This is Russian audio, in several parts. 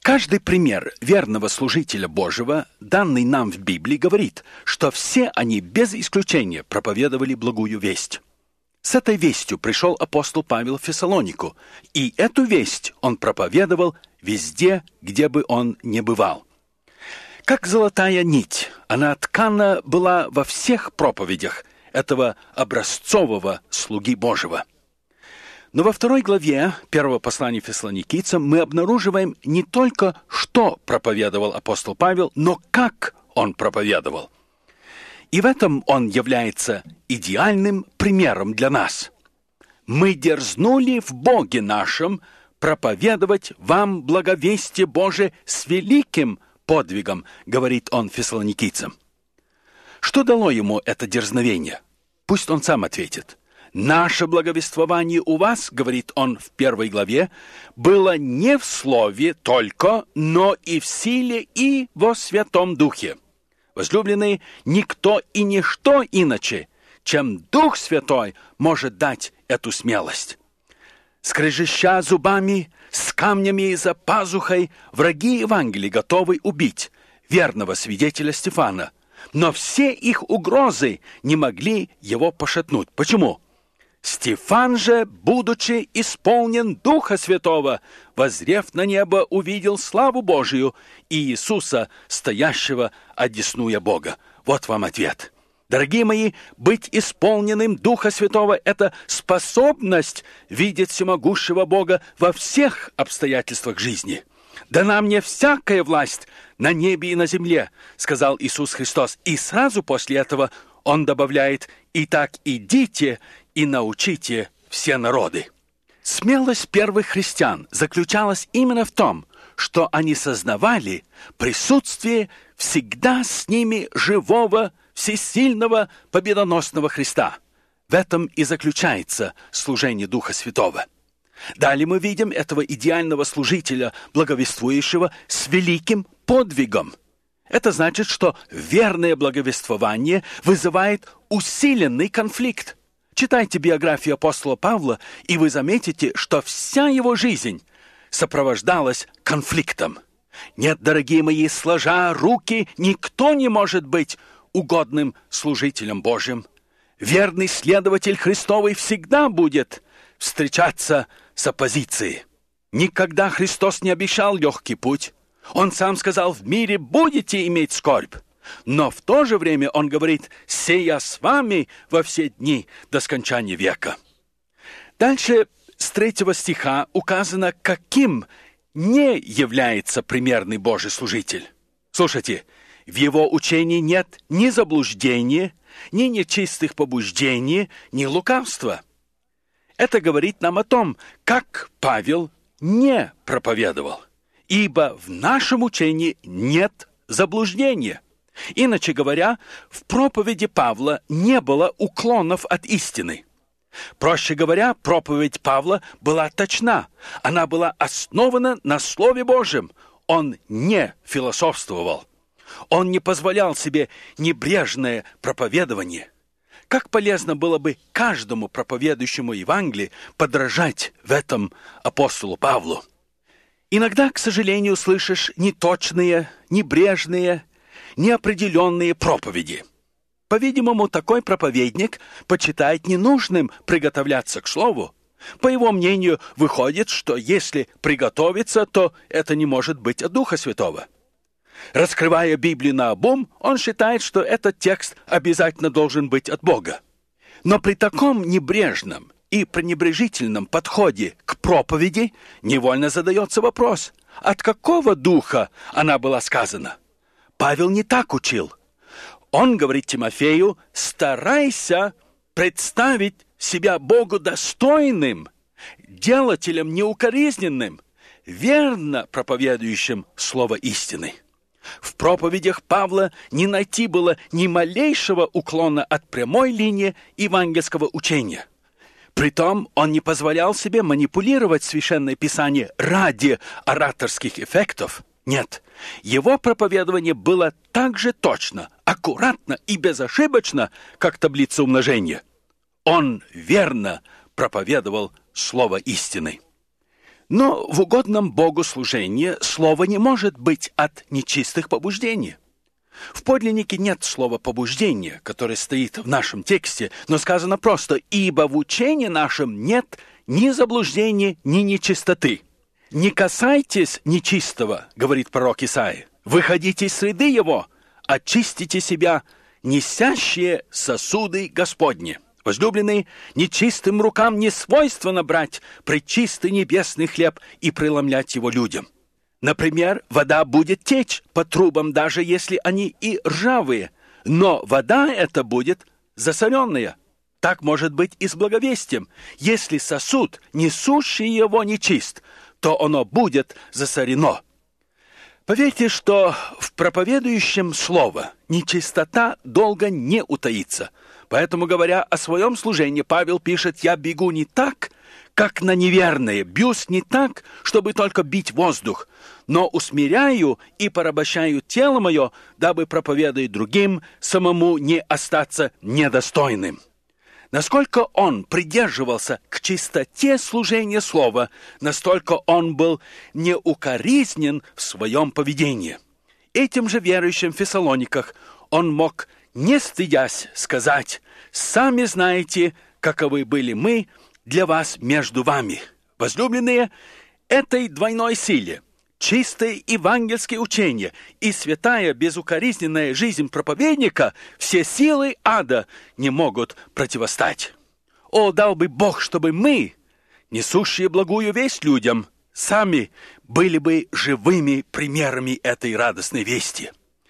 Каждый пример верного служителя Божьего, данный нам в Библии, говорит, что все они без исключения проповедовали благую весть. С этой вестью пришел апостол Павел в Фессалонику, и эту весть он проповедовал везде, где бы он ни бывал. Как золотая нить, она ткана была во всех проповедях этого образцового слуги Божьего. Но во 2 главе 1 послания Фессалоникийцам мы обнаруживаем не только, что проповедовал апостол Павел, но как он проповедовал. И в этом он является идеальным примером для нас. «Мы дерзнули в Боге нашем проповедовать вам благовестие Божие с великим подвигом», говорит он фессалоникийцам. Что дало ему это дерзновение? Пусть он сам ответит. «Наше благовествование у вас, — говорит он в 1 главе, — было не в слове только, но и в силе и во Святом Духе. Возлюбленные, никто и ничто иначе, чем Дух Святой, может дать эту смелость. Скрежеща зубами, с камнями за пазухой, враги Евангелия готовы убить верного свидетеля Стефана, но все их угрозы не могли его пошатнуть. Почему? Стефан же, будучи исполнен Духа Святого, воззрев на небо, увидел славу Божию и Иисуса, стоящего одесную Бога. Вот вам ответ. Дорогие мои, быть исполненным Духа Святого – это способность видеть всемогущего Бога во всех обстоятельствах жизни. «Дана мне всякая власть на небе и на земле», – сказал Иисус Христос. И сразу после этого Он добавляет: «Итак, идите и научите все народы». Смелость первых христиан заключалась именно в том, что они сознавали присутствие всегда с ними живого, всесильного, победоносного Христа. В этом и заключается служение Духа Святого. Далее мы видим этого идеального служителя, благовествующего с великим подвигом. Это значит, что верное благовествование вызывает усиленный конфликт. Читайте биографию апостола Павла, и вы заметите, что вся его жизнь сопровождалась конфликтом. Нет, дорогие мои, сложа руки, никто не может быть угодным служителем Божьим. Верный следователь Христовый всегда будет встречаться с оппозицией. Никогда Христос не обещал легкий путь. Он сам сказал: в мире будете иметь скорбь. Но в то же время он говорит: «Сея с вами во все дни до скончания века». Дальше с 3 стиха указано, каким не является примерный Божий служитель. Слушайте, в его учении нет ни заблуждения, ни нечистых побуждений, ни лукавства. Это говорит нам о том, как Павел не проповедовал. Ибо в нашем учении нет заблуждения. Иначе говоря, в проповеди Павла не было уклонов от истины. Проще говоря, проповедь Павла была точна. Она была основана на Слове Божьем. Он не философствовал. Он не позволял себе небрежное проповедование. Как полезно было бы каждому проповедующему Евангелие подражать в этом апостолу Павлу. Иногда, к сожалению, слышишь неточные, небрежные, неопределенные проповеди. По-видимому, такой проповедник почитает ненужным приготовляться к слову. По его мнению, выходит, что если приготовиться, то это не может быть от Духа Святого. Раскрывая Библию наобум, он считает, что этот текст обязательно должен быть от Бога. Но при таком небрежном и пренебрежительном подходе к проповеди невольно задается вопрос: от какого духа она была сказана? Павел не так учил. Он говорит Тимофею: старайся представить себя Богу достойным, делателем неукоризненным, верно проповедующим слово истины. В проповедях Павла не найти было ни малейшего уклона от прямой линии евангельского учения. Притом он не позволял себе манипулировать Священное Писание ради ораторских эффектов. Нет, его проповедование было так же точно, аккуратно и безошибочно, как таблица умножения. Он верно проповедовал слово истины. Но в угодном Богу служении слово не может быть от нечистых побуждений. В подлиннике нет слова «побуждение», которое стоит в нашем тексте, но сказано просто «ибо в учении нашем нет ни заблуждения, ни нечистоты». «Не касайтесь нечистого», — говорит пророк Исаия, «выходите из среды его, очистите себя, несящие сосуды Господни». Возлюбленные, нечистым рукам не свойственно брать пречистый небесный хлеб и преломлять его людям. Например, вода будет течь по трубам, даже если они и ржавые, но вода эта будет засоленная. Так может быть и с благовестием. Если сосуд, несущий его, нечист, то оно будет засорено. Поверьте, что в проповедующем слово нечистота долго не утаится. Поэтому, говоря о своем служении, Павел пишет: «Я бегу не так, как на неверное, бьюсь не так, чтобы только бить воздух, но усмиряю и порабощаю тело мое, дабы проповедовать другим, самому не остаться недостойным». Насколько он придерживался к чистоте служения слова, настолько он был неукоризнен в своем поведении. Этим же верующим в Фессалониках он мог, не стыдясь, сказать: «Сами знаете, каковы были мы для вас между вами». Возлюбленные, этой двойной силе, чистое евангельское учение и святая безукоризненная жизнь проповедника, все силы ада не могут противостать. О, дал бы Бог, чтобы мы, несущие благую весть людям, сами были бы живыми примерами этой радостной вести.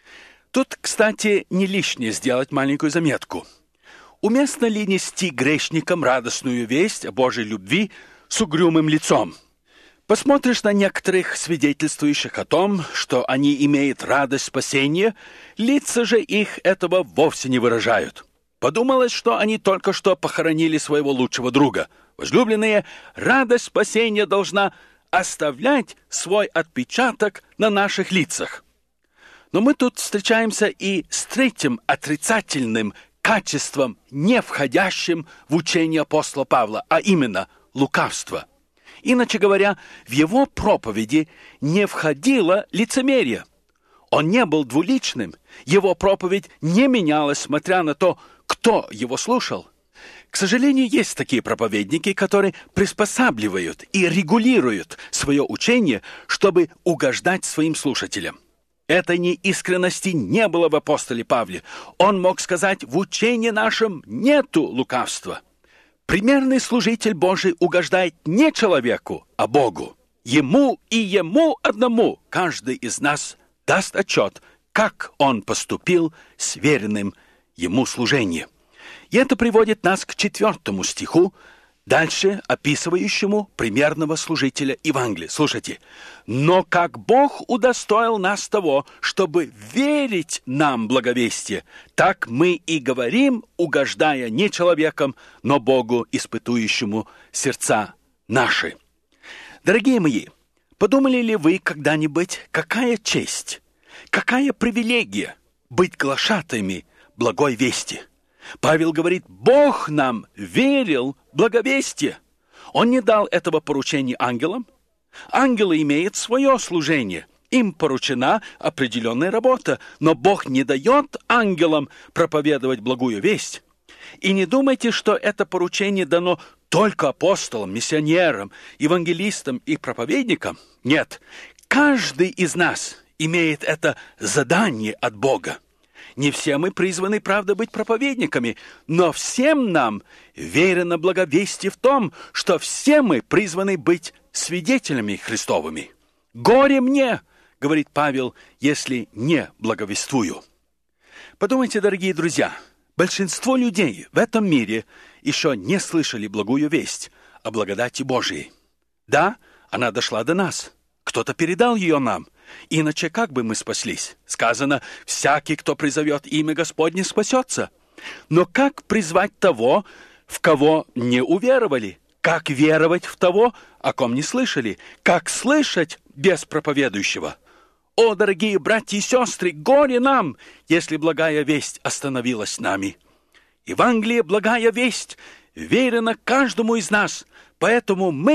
Тут, кстати, не лишнее сделать маленькую заметку. Уместно ли нести грешникам радостную весть о Божьей любви с угрюмым лицом? Посмотришь на некоторых, свидетельствующих о том, что они имеют радость спасения, лица же их этого вовсе не выражают. Подумалось, что они только что похоронили своего лучшего друга. Возлюбленные, радость спасения должна оставлять свой отпечаток на наших лицах. Но мы тут встречаемся и с третьим отрицательным качеством, не входящим в учение апостола Павла, а именно лукавство. Иначе говоря, в его проповеди не входило лицемерие. Он не был двуличным, его проповедь не менялась, смотря на то, кто его слушал. К сожалению, есть такие проповедники, которые приспосабливают и регулируют свое учение, чтобы угождать своим слушателям. Этой неискренности не было в апостоле Павле. Он мог сказать: в учении нашем нету лукавства. Примерный служитель Божий угождает не человеку, а Богу. Ему и ему одному каждый из нас даст отчет, как он поступил с веренным ему служением. И это приводит нас к 4 стиху, дальше описывающему примерного служителя Евангелия. Слушайте. «Но как Бог удостоил нас того, чтобы верить нам благовестие, так мы и говорим, угождая не человеком, но Богу, испытующему сердца наши». Дорогие мои, подумали ли вы когда-нибудь, какая честь, какая привилегия быть глашатаями благой вести? Павел говорит: Бог нам верил благовестие. Он не дал этого поручения ангелам. Ангелы имеют свое служение. Им поручена определенная работа. Но Бог не дает ангелам проповедовать благую весть. И не думайте, что это поручение дано только апостолам, миссионерам, евангелистам и проповедникам. Нет, каждый из нас имеет это задание от Бога. Не все мы призваны, правда, быть проповедниками, но всем нам верено благовестие в том, что все мы призваны быть свидетелями Христовыми. «Горе мне, — говорит Павел, — если не благовествую». Подумайте, дорогие друзья, большинство людей в этом мире еще не слышали благую весть о благодати Божией. Да, она дошла до нас. Кто-то передал ее нам. Иначе как бы мы спаслись? Сказано: «Всякий, кто призовет имя Господне, спасется». Но как призвать того, в кого не уверовали? Как веровать в того, о ком не слышали? Как слышать без проповедующего? О, дорогие братья и сестры, горе нам, если благая весть остановилась нами. Евангелие, благая весть, верена каждому из нас, поэтому мы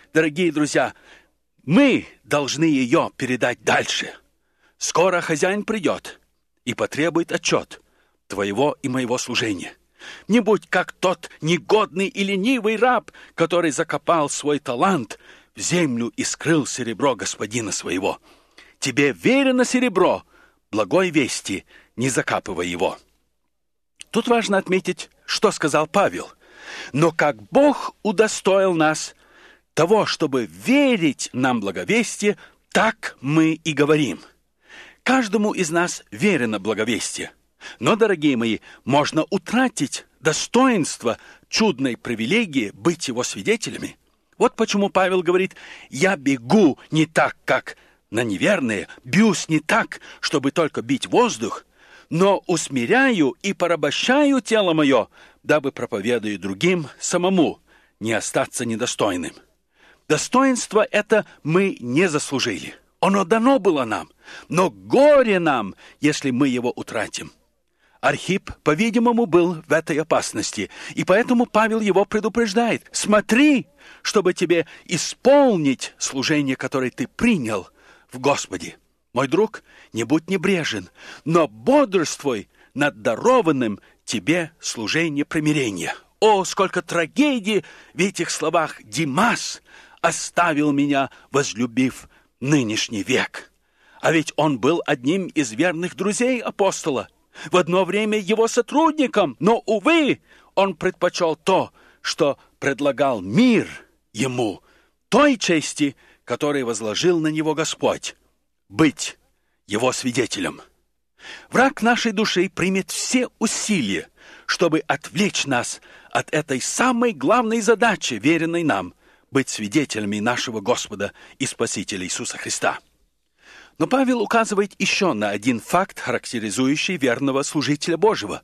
Дорогие друзья, мы должны ее передать дальше. Скоро хозяин придет и потребует отчет твоего и моего служения. Не будь как тот негодный и ленивый раб, который закопал свой талант в землю и скрыл серебро господина своего. Тебе верено серебро, благой вести, не закапывай его. Тут важно отметить, что сказал Павел. Но как Бог удостоил нас того, чтобы верить нам благовестие, так мы и говорим. Каждому из нас верено благовестие. Но, дорогие мои, можно утратить достоинство чудной привилегии быть его свидетелями. Вот почему Павел говорит: «Я бегу не так, как на неверные, бьюсь не так, чтобы только бить воздух, но усмиряю и порабощаю тело мое, дабы, проповедуя другим, самому не остаться недостойным». Достоинство это мы не заслужили. Оно дано было нам, но горе нам, если мы его утратим. Архип, по-видимому, был в этой опасности, и поэтому Павел его предупреждает: «Смотри, чтобы тебе исполнить служение, которое ты принял в Господе. Мой друг, не будь небрежен, но бодрствуй над дарованным тебе служение примирения». О, сколько трагедий в этих словах! «Димас оставил меня, возлюбив нынешний век». А ведь он был одним из верных друзей апостола, в одно время его сотрудником, но, увы, он предпочел то, что предлагал мир ему, той чести, которую возложил на него Господь, быть его свидетелем. Враг нашей души примет все усилия, чтобы отвлечь нас от этой самой главной задачи, веренной нам, быть свидетелями нашего Господа и Спасителя Иисуса Христа. Но Павел указывает еще на один факт, характеризующий верного служителя Божьего.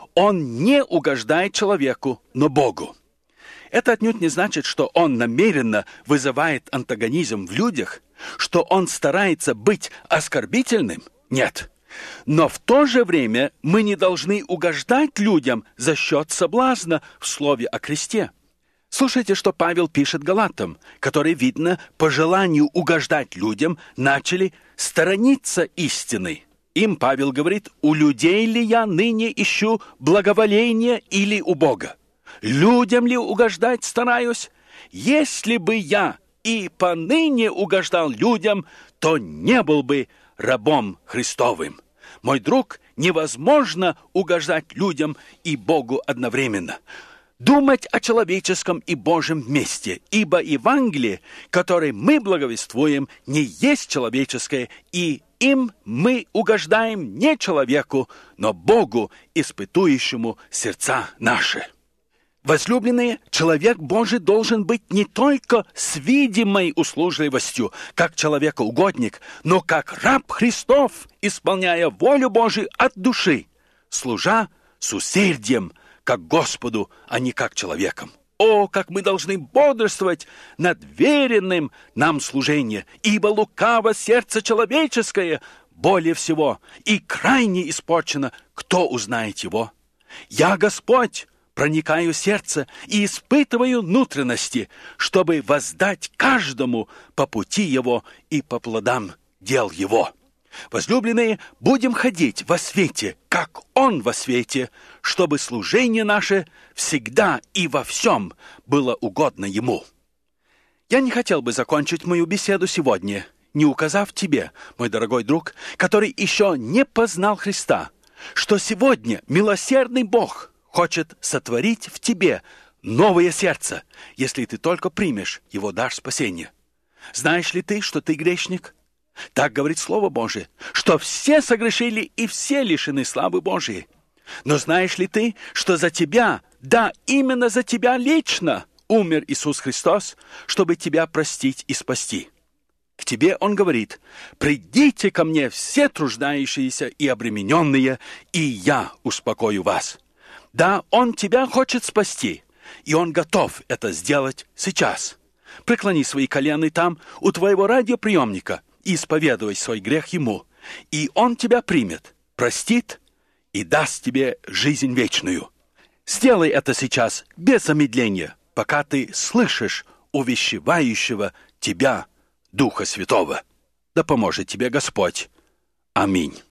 Он не угождает человеку, но Богу. Это отнюдь не значит, что он намеренно вызывает антагонизм в людях, что он старается быть оскорбительным. Нет. Но в то же время мы не должны угождать людям за счет соблазна в слове о кресте. Слушайте, что Павел пишет галатам, которые, видно, по желанию угождать людям, начали сторониться истины. Им Павел говорит: «У людей ли я ныне ищу благоволения или у Бога? Людям ли угождать стараюсь? Если бы я и поныне угождал людям, то не был бы рабом Христовым». Мой друг, невозможно угождать людям и Богу одновременно. Думать о человеческом и Божьем вместе, ибо Евангелие, которое мы благовествуем, не есть человеческое, и им мы угождаем не человеку, но Богу, испытующему сердца наши. Возлюбленные, человек Божий должен быть не только с видимой услужливостью, как человекоугодник, но как раб Христов, исполняя волю Божию от души, служа с усердием, как Господу, а не как человеком. О, как мы должны бодрствовать над веренным нам служением, ибо лукаво сердце человеческое более всего и крайне испорчено, кто узнает его? Я, Господь, проникаю в сердце и испытываю внутренности, чтобы воздать каждому по пути его и по плодам дел его. Возлюбленные, будем ходить во свете, как Он во свете, чтобы служение наше всегда и во всем было угодно Ему. Я не хотел бы закончить мою беседу сегодня, не указав тебе, мой дорогой друг, который еще не познал Христа, что сегодня милосердный Бог хочет сотворить в тебе новое сердце, если ты только примешь Его дар спасения. Знаешь ли ты, что ты грешник? Так говорит Слово Божие, что все согрешили и все лишены славы Божией. Но знаешь ли ты, что за тебя, да, именно за тебя лично умер Иисус Христос, чтобы тебя простить и спасти? К тебе Он говорит: «Придите ко мне все труждающиеся и обремененные, и я успокою вас». Да, Он тебя хочет спасти, и Он готов это сделать сейчас. Преклони свои колени там, у твоего радиоприемника, и исповедуй свой грех Ему, и Он тебя примет, простит и даст тебе жизнь вечную. Сделай это сейчас без замедления, пока ты слышишь увещевающего тебя Духа Святого. Да поможет тебе Господь. Аминь.